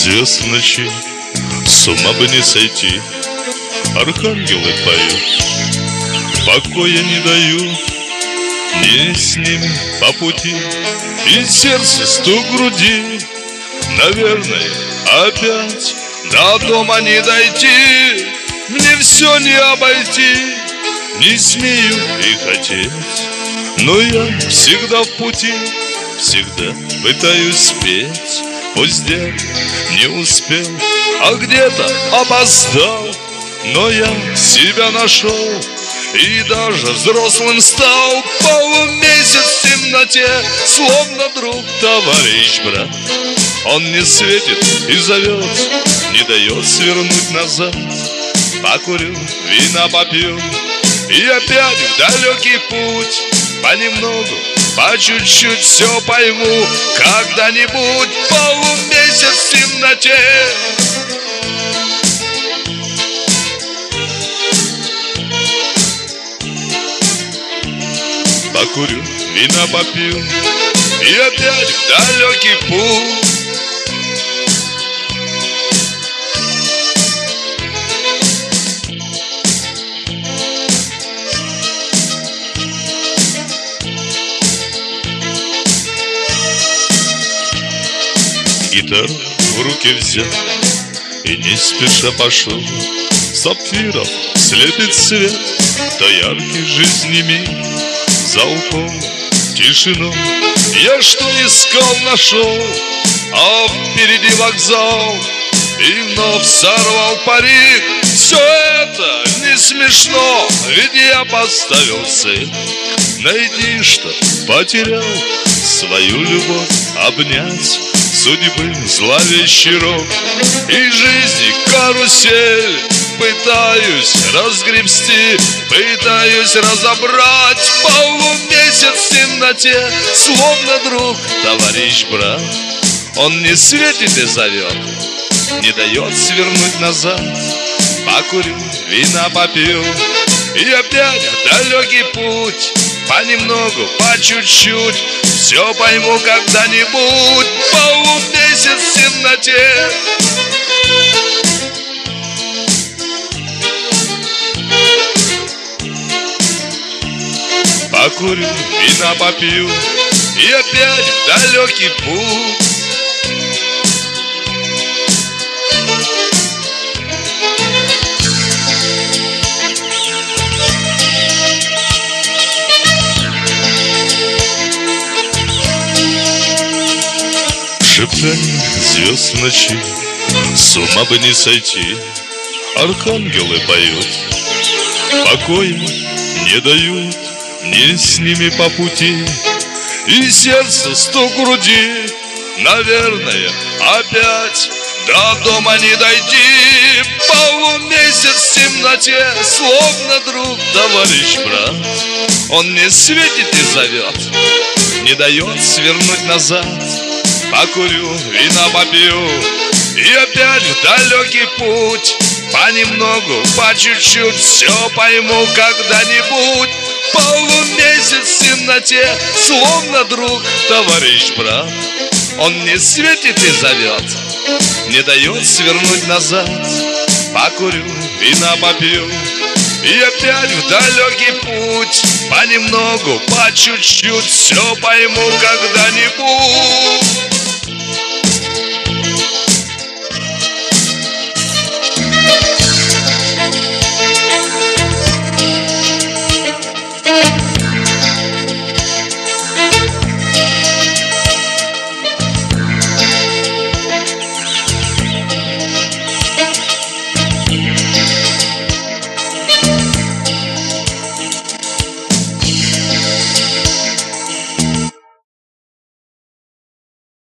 звезд в ночи, с ума бы не сойти. Архангелы поют, покоя не дают, не с ними по пути. И сердце стук груди, наверное, опять до дома не дойти. Мне все не обойти, не смею и хотеть, но я всегда в пути, всегда пытаюсь спеть. Пусть где не успел, а где-то опоздал, но я себя нашел и даже взрослым стал. Полумесяц в темноте, словно друг, товарищ, брат. Он не светит и зовет, не дает свернуть назад. Покурю, вина попью и опять в далекий путь. Понемногу, по чуть-чуть все пойму когда-нибудь. Полумесяц в темноте. Покурю, вина попью и опять в далекий путь. Гитару в руки взял и не спеша пошел. Сапфиров слепит свет, то яркий жизни миг. За углом тишину я что искал, нашел, а впереди вокзал. И вновь сорвал парик. Все это не смешно, ведь я поставил цель найти, что потерял, свою любовь обнять. Судьбы зловещий рок и жизни карусель пытаюсь разгребсти, пытаюсь разобрать. Полумесяц в темноте, словно друг, товарищ, брат. Он не светит и зовет, не дает свернуть назад. Покурю, вина попью и опять в далекий путь. Понемногу, по чуть-чуть все пойму когда-нибудь. Полумесяц в темноте. Покурю, вина попью и опять в далекий путь. Шептание звезд в ночи, с ума бы не сойти. Архангелы поют, покоя не дают, не с ними по пути. И сердце стук груди, наверное, опять до дома не дойти. Полумесяц в темноте, словно друг, товарищ, брат. Он не светит и зовет, не дает свернуть назад. Покурю, вина попью и опять в далекий путь. Понемногу, по чуть-чуть все пойму когда-нибудь. Полумесяц в темноте, словно друг, товарищ, брат. Он не светит и зовет, не дает свернуть назад. Покурю, вина попью и опять в далекий путь. Понемногу, по чуть-чуть все пойму когда-нибудь.